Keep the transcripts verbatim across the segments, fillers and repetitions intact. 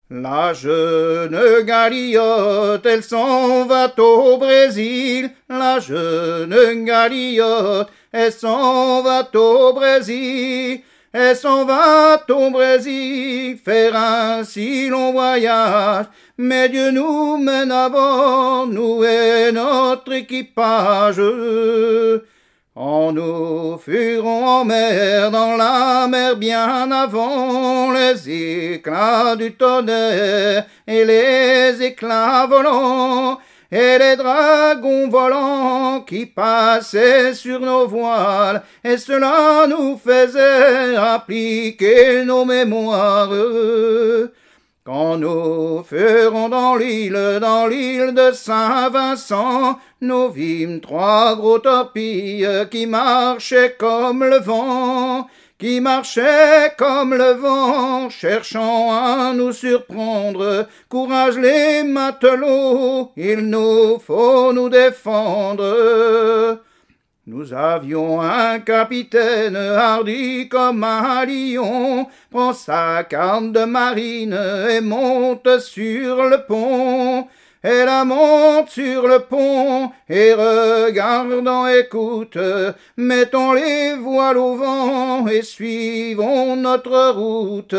La jeune galiote, elle s'en va au Brésil. La jeune galiote, elle s'en va au Brésil. Elle s'en va au Brésil faire un si long voyage. Mais Dieu nous mène à bord, nous et notre équipage. En nous furons en mer, dans la mer bien avant les éclats du tonnerre et les éclats volants et les dragons volants qui passaient sur nos voiles, et cela nous faisait appliquer nos mémoires. Quand nous furons dans l'île, dans l'île de Saint-Vincent, nous vîmes trois gros torpilles qui marchaient comme le vent, qui marchaient comme le vent, cherchant à nous surprendre. Courage les matelots, il nous faut nous défendre. Nous avions un capitaine hardi comme un lion, prend sa canne de marine et monte sur le pont. Et la monte sur le pont, et regardant, écoute, mettons les voiles au vent et suivons notre route.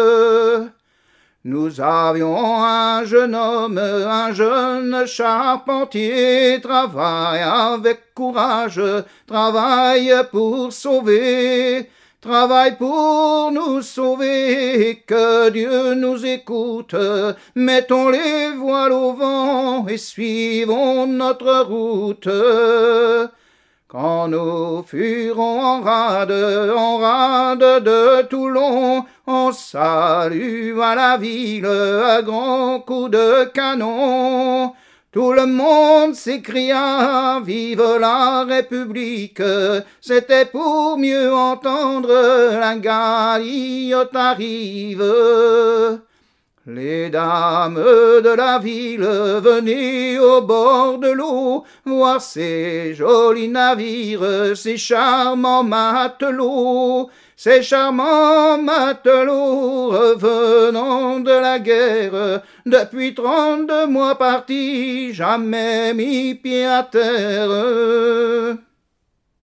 Nous avions un jeune homme, un jeune charpentier, travaille avec courage, travaille pour sauver, travaille pour nous sauver, que Dieu nous écoute. Mettons les voiles au vent et suivons notre route. Quand nous furons en rade, en rade de Toulon, on salua la ville à grands coups de canon. Tout le monde s'écria « Vive la République !» C'était pour mieux entendre la galiote arrive. Les dames de la ville venaient au bord de l'eau voir ces jolis navires, ces charmants matelots, ces charmants matelots revenant de la guerre, depuis trente-deux mois partis, jamais mis pied à terre.